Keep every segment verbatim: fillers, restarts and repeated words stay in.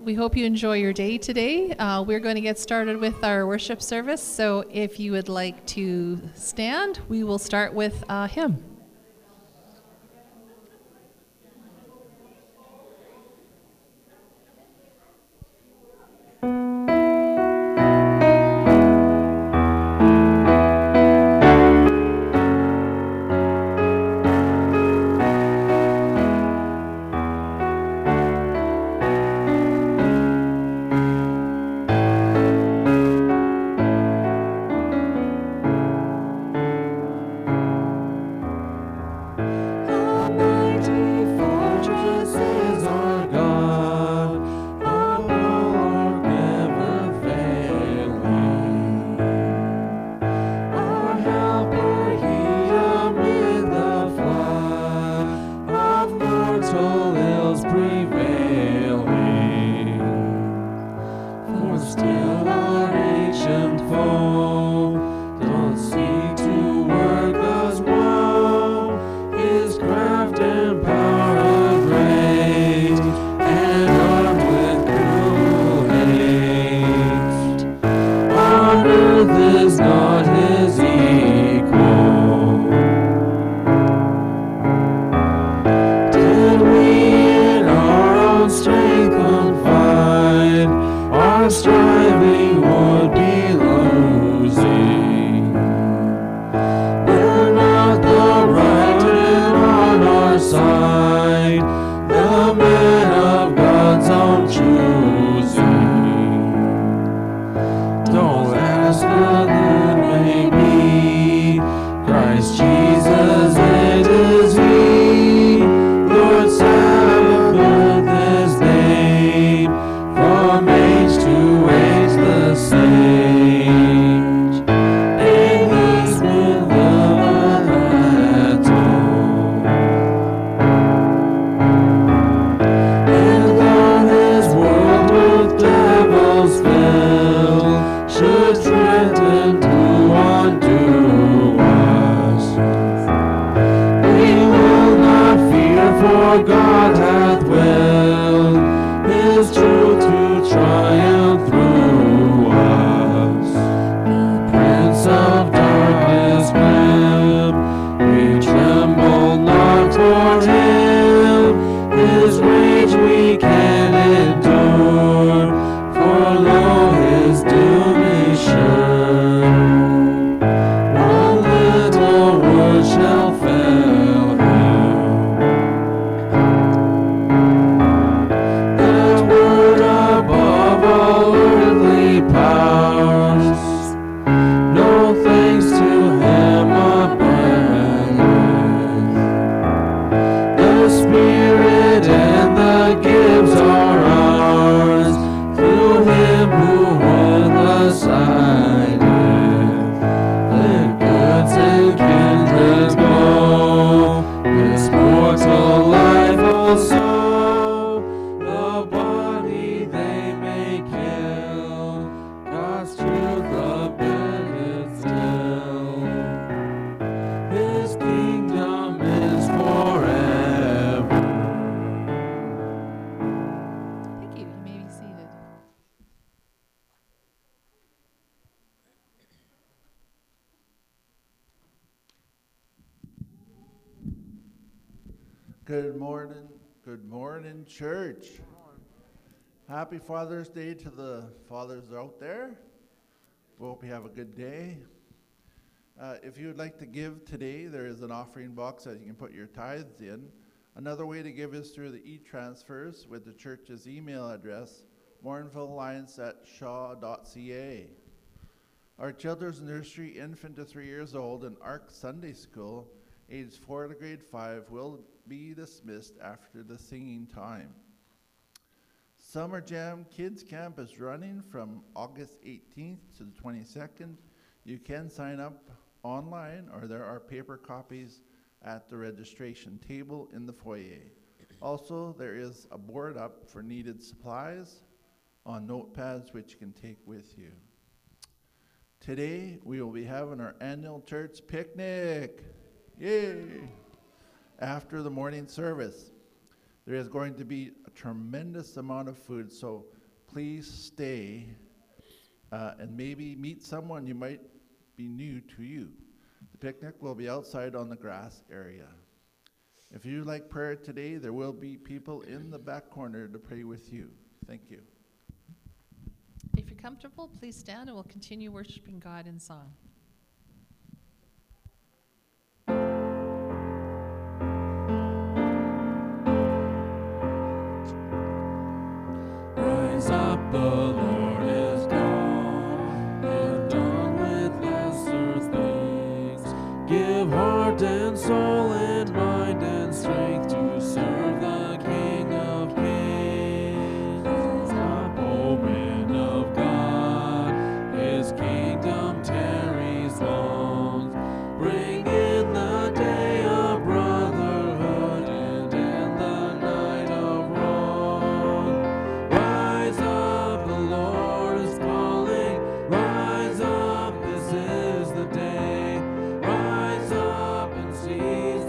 we hope you enjoy your day today. Uh, we're going to get started with our worship service. So if you would like to stand, we will start with a hymn. Good morning, good morning, church. Happy Father's Day to the fathers out there. We hope you have a good day. Uh, if you would like to give today, there is an offering box that you can put your tithes in. Another way to give is through the e-transfers with the church's email address, morinville alliance at shaw dot c a. Our children's nursery, infant to three years old, and ARC Sunday School, ages four to grade five, will be dismissed after the singing time. Summer Jam Kids Camp is running from August eighteenth to the twenty-second. You can sign up online, or there are paper copies at the registration table in the foyer. Also, there is a board up for needed supplies on notepads which you can take with you. Today, we will be having our annual church picnic. Yay! After the morning service. There is going to be a tremendous amount of food, so please stay uh, and maybe meet someone you might be new to you. The picnic will be outside on the grass area. If you like prayer today, there will be people in the back corner to pray with you. Thank you. If you're comfortable, please stand and we'll continue worshiping God in song. Rise up, the Lord is come, and done with lesser things. Give heart and soul and mind and strength to serve the King of Kings. Up, O men of God, His kingdom tarries long. Bring in the day of brotherhood and in the night of wrong. Rise up, the Lord is calling. Rise up, this is the day. Rise up and seize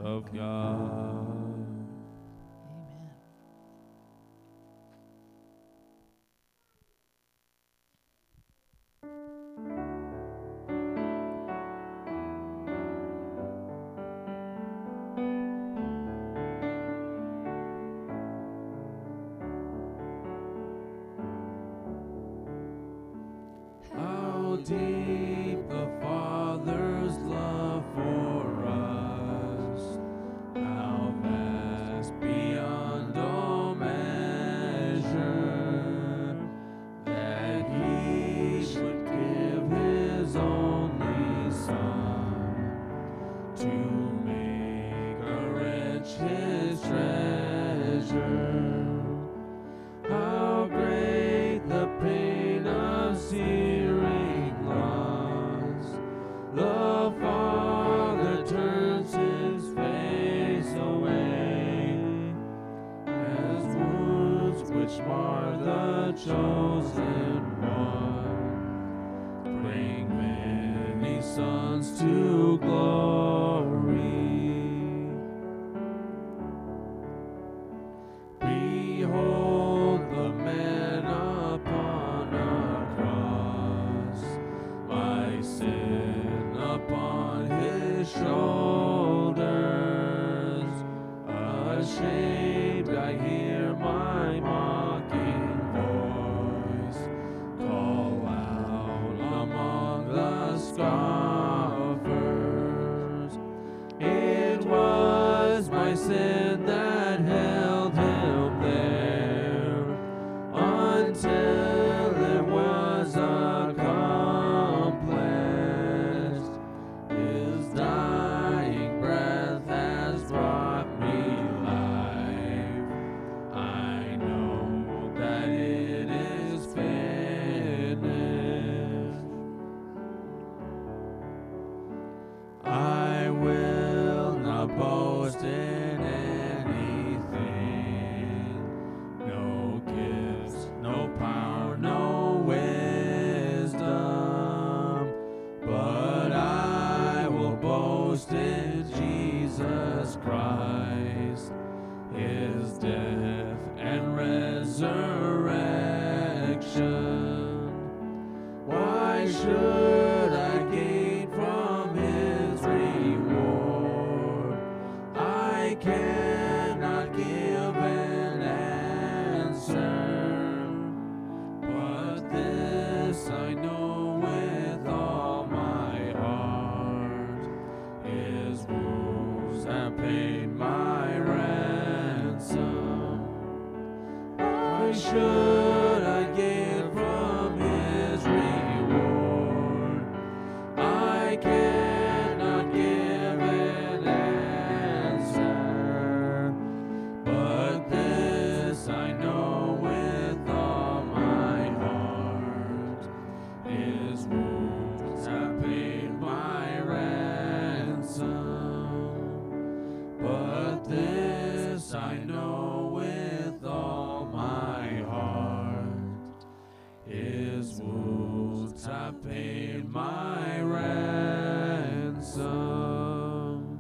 of God. Amen. How deep the Father's love for us, how vast beyond all measure, that He should give His only Son to make a rich His treasure. How great the pain of searing loss! The Father turns His face away, as wounds which mar the chosen one bring many sons to glory. Behold the man upon a cross, my sin upon His shoulders. Ashamed I hear my mocking voice call out among the scoffers. It was my sin that held Him there until it was accomplished. His dying breath has brought me life. I know that it is finished. I will not boast in anything, no gifts, no power, no wisdom, but I will boast in Jesus Christ, His death and resurrection. Why should I gain from His reward? I cannot give an answer, but this I know with all my heart: His wounds have paid my ransom. Why should I gain from His reward? I cannot give an answer, but this I know with all my heart: His wounds have paid my ransom. But this I know with all my heart: His wounds have paid my ransom.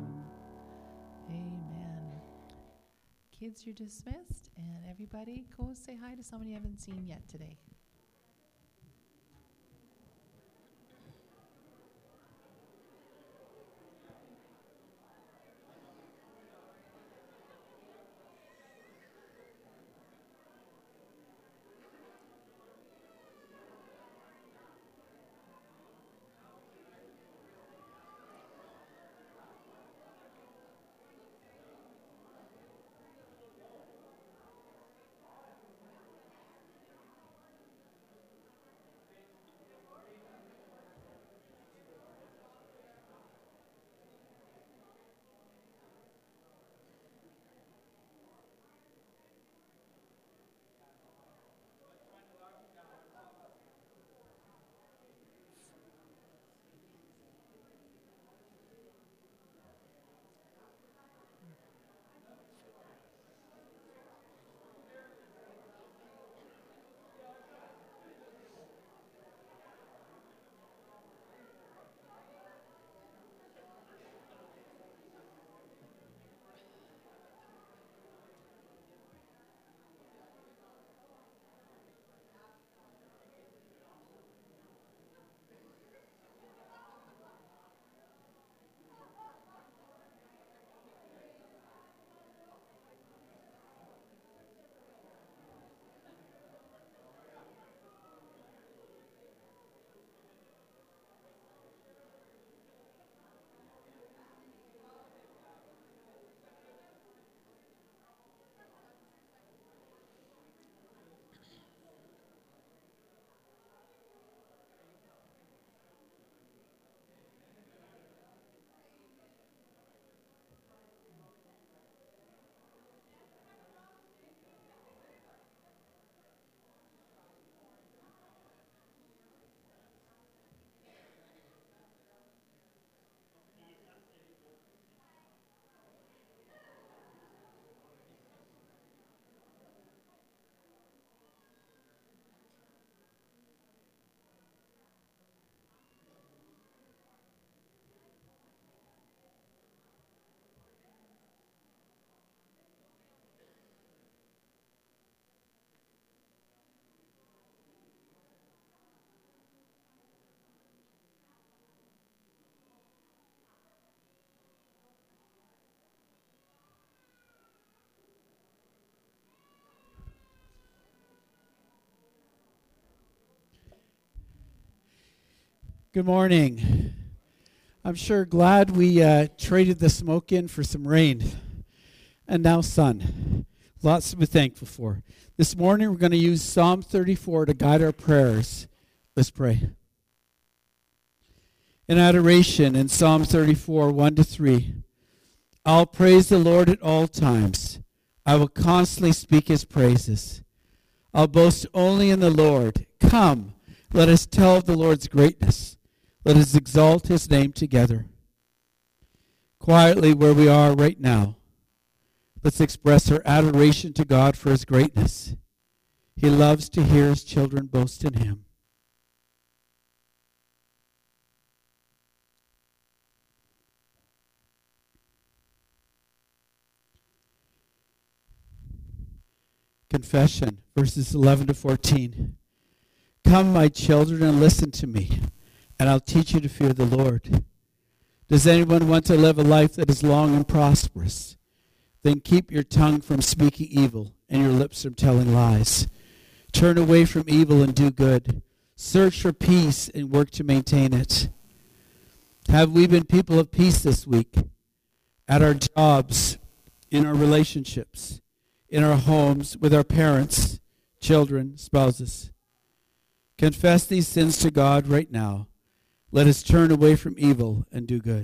Amen. Kids, you're dismissed, and everybody go say hi to somebody you haven't seen yet today. Good morning. I'm sure glad we uh, traded the smoke in for some rain and now sun. Lots to be thankful for. This morning we're going to use Psalm thirty-four to guide our prayers. Let's pray. In adoration in Psalm thirty-four, one to three. I'll praise the Lord at all times. I will constantly speak his praises. I'll boast only in the Lord. Come, let us tell of the Lord's greatness. Let us exalt his name together. Quietly where we are right now, let's express our adoration to God for his greatness. He loves to hear his children boast in him. Confession, verses eleven to fourteen. Come, my children, and listen to me, and I'll teach you to fear the Lord. Does anyone want to live a life that is long and prosperous? Then keep your tongue from speaking evil and your lips from telling lies. Turn away from evil and do good. Search for peace and work to maintain it. Have we been people of peace this week? At our jobs, in our relationships, in our homes, with our parents, children, spouses. Confess these sins to God right now. Let us turn away from evil and do good.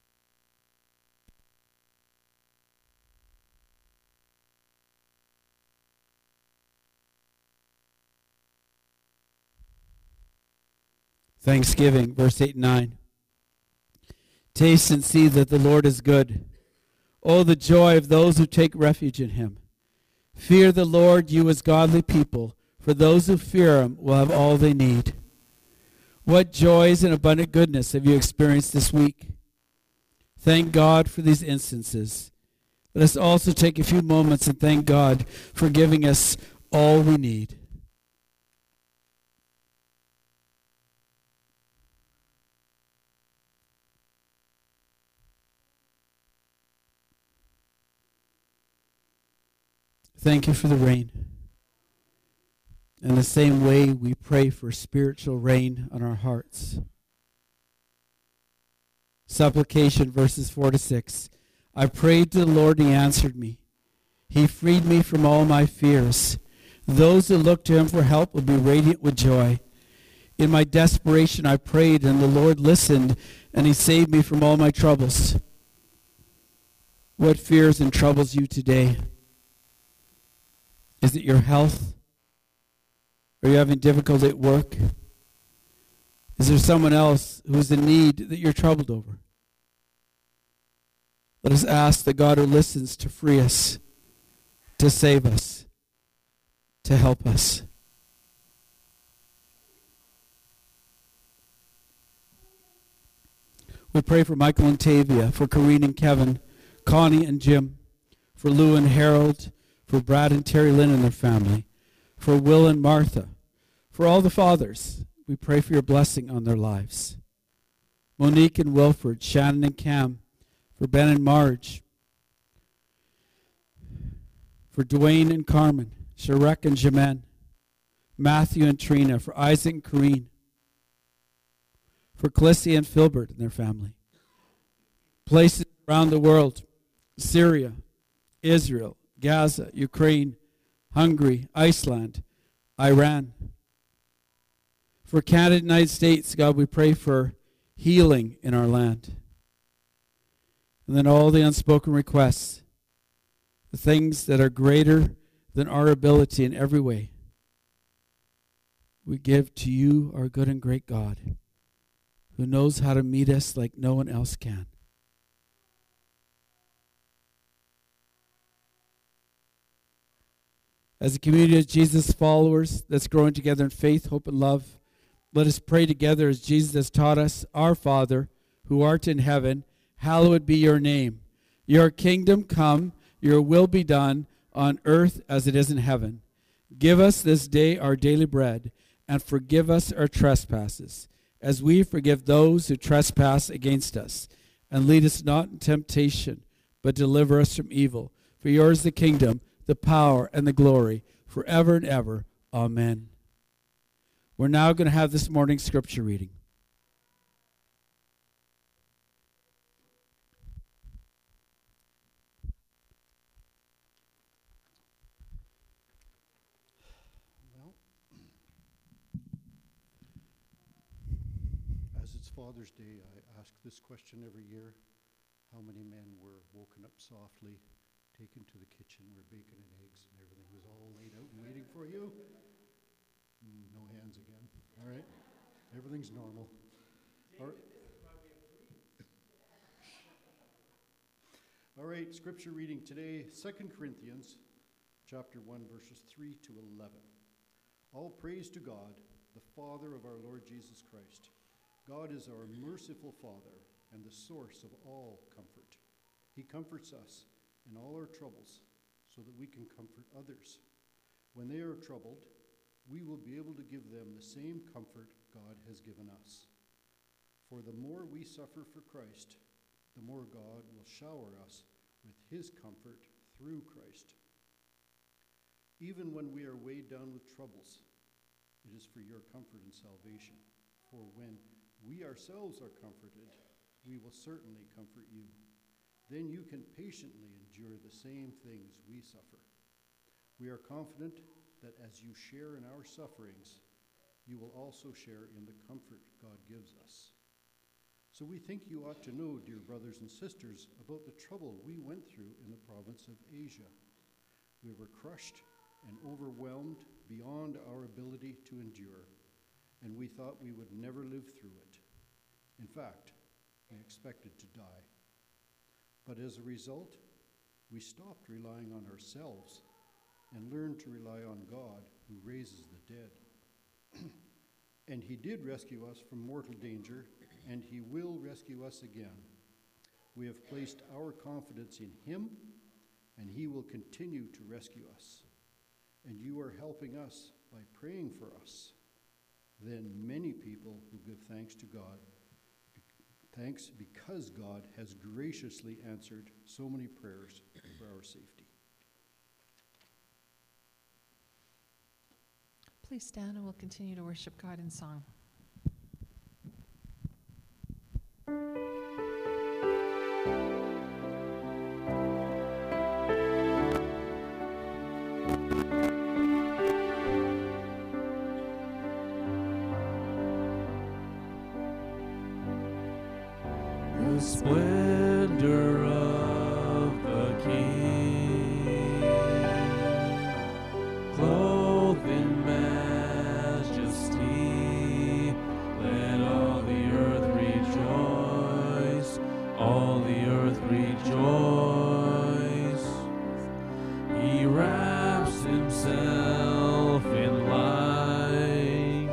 Thanksgiving, verse eight and nine. Taste and see that the Lord is good. Oh, the joy of those who take refuge in him. Fear the Lord, you as godly people, for those who fear him will have all they need. What joys and abundant goodness have you experienced this week? Thank God for these instances. Let us also take a few moments and thank God for giving us all we need. Thank you for the rain. In the same way, we pray for spiritual rain on our hearts. Supplication, verses four to six. I prayed to the Lord, and he answered me. He freed me from all my fears. Those who look to him for help will be radiant with joy. In my desperation, I prayed, and the Lord listened, and he saved me from all my troubles. What fears and troubles you today? Is it your health? Are you having difficulty at work? Is there someone else who's in need that you're troubled over? Let us ask the God who listens to free us, to save us, to help us. We pray for Michael and Tavia, for Corrine and Kevin, Connie and Jim, for Lou and Harold, for Brad and Terry Lynn and their family, for Will and Martha, for all the fathers. We pray for your blessing on their lives. Monique and Wilford, Shannon and Cam, for Ben and Marge, for Dwayne and Carmen, Sharek and Jamen, Matthew and Trina, for Isaac and Corrine, for Clissy and Filbert and their family. Places around the world, Syria, Israel, Gaza, Ukraine, Hungary, Iceland, Iran. For Canada and United States, God, we pray for healing in our land. And then all the unspoken requests, the things that are greater than our ability in every way, we give to you, our good and great God, who knows how to meet us like no one else can. As a community of Jesus followers that's growing together in faith, hope, and love, let us pray together as Jesus has taught us. Our Father, who art in heaven, hallowed be your name. Your kingdom come, your will be done on earth as it is in heaven. Give us this day our daily bread, and forgive us our trespasses, as we forgive those who trespass against us. And lead us not in temptation, but deliver us from evil. For yours is the kingdom, the power, and the glory, forever and ever. Amen. We're now going to have this morning's scripture reading. it's Father's Day, I ask this question every year. How many men were woken up softly, taken to the kitchen where bacon and eggs and everything was all laid out and waiting for you? Mm, no hands again. All right. Everything's normal. All right. All right, scripture reading today, Second Corinthians chapter one, verses three to eleven. All praise to God, the Father of our Lord Jesus Christ. God is our merciful Father and the source of all comfort. He comforts us in all our troubles so that we can comfort others. When they are troubled, we will be able to give them the same comfort God has given us. For the more we suffer for Christ, the more God will shower us with his comfort through Christ. Even when we are weighed down with troubles, it is for your comfort and salvation. For when we ourselves are comforted, we will certainly comfort you. Then you can patiently endure the same things we suffer. We are confident that as you share in our sufferings, you will also share in the comfort God gives us. So we think you ought to know, dear brothers and sisters, about the trouble we went through in the province of Asia. We were crushed and overwhelmed beyond our ability to endure, and we thought we would never live through it. In fact, we expected to die. But as a result, we stopped relying on ourselves and learned to rely on God, who raises the dead. And he did rescue us from mortal danger, and he will rescue us again. We have placed our confidence in him, and he will continue to rescue us. And you are helping us by praying for us. Then many people will give thanks to God. Thanks because God has graciously answered so many prayers for our safety. Please stand and we'll continue to worship God in song. The splendor of the King, clothed in majesty, let all the earth rejoice, all the earth rejoice. He wraps himself in light,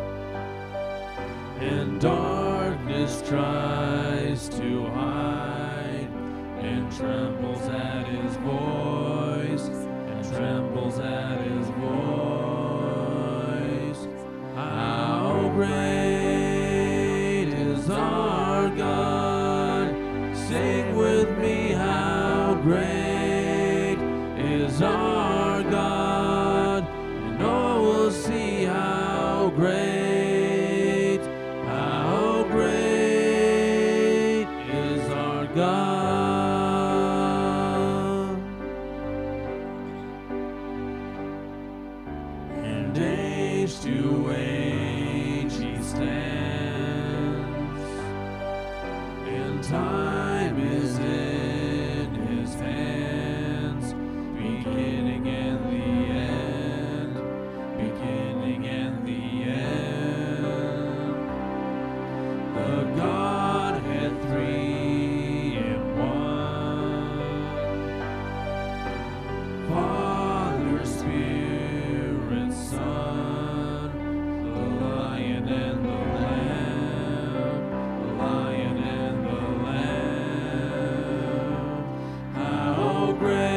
and darkness tries to hide, and trembles at his voice, and trembles at his voice. How great is our God? Sing with me, how great is our God? And all will see how great. God, and age to age he stands, and time is in his hands, beginning and the end, beginning and the end. The Godhead three, Father, Spirit, Son, the Lion and the Lamb, the Lion and the Lamb. How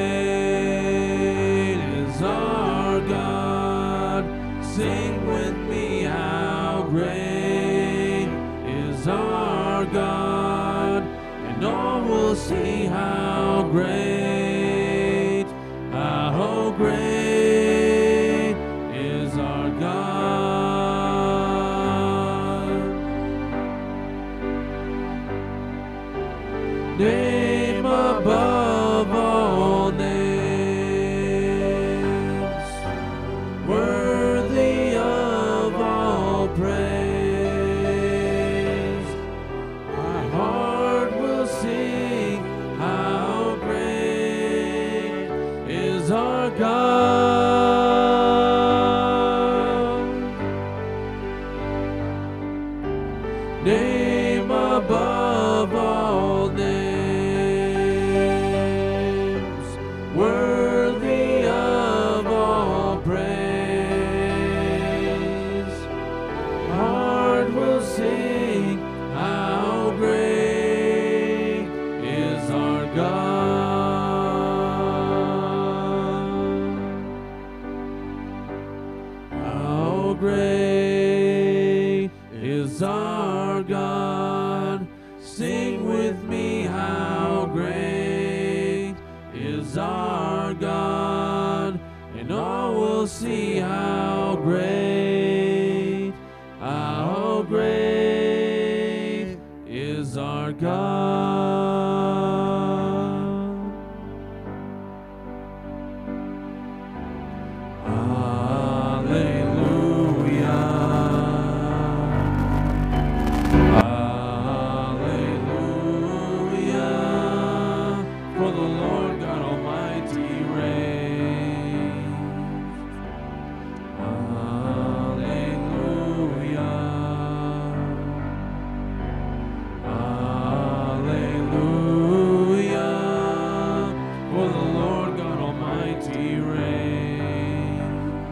great is our God? Sing with me, how great is our God? And all will see how great. How great is our God? Name above all names, worthy of all praise, is our God. Name above all names, worthy of all praise. Heart will sing, how great is our God. How great is our God. Sing with me, how great is our God. And all will see how great, how great is our God. Hallelujah. Hallelujah. For the Lord God Almighty reigns. Hallelujah. Hallelujah. For the Lord God Almighty reigns.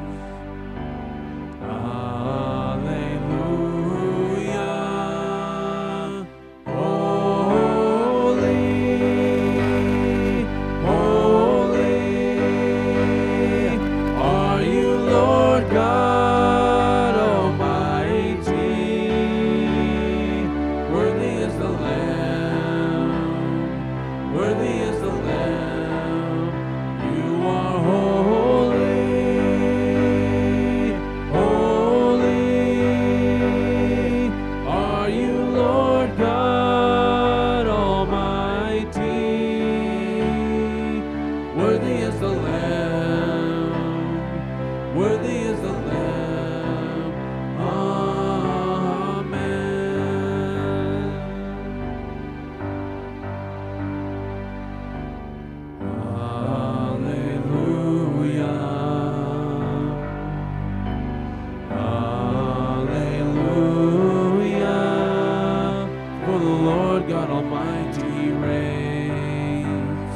Hallelujah. Holy, holy are you, Lord God Almighty. Worthy is the Lamb, worthy is the Lamb. You are holy, holy are you, Lord God Almighty. Worthy is the Lamb, worthy is the Lamb. Amen. Hallelujah. Hallelujah. For the Lord God Almighty reigns.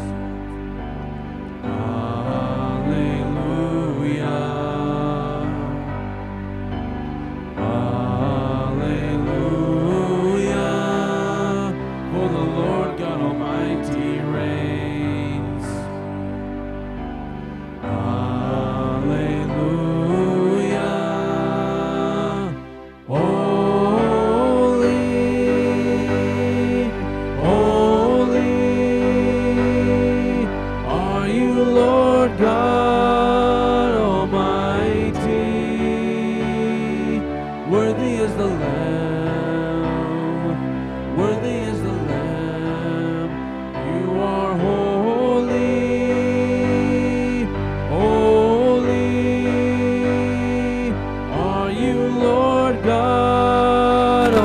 Hallelujah. Hallelujah. For the Lord God Almighty reigns. Hallelujah. Holy, holy are you, Lord God Almighty. Worthy is the Lamb, worthy is the Lamb. You are holy, holy are you, Lord God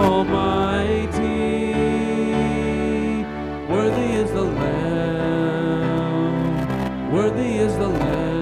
Almighty. Worthy is the Lamb, worthy is the Lamb.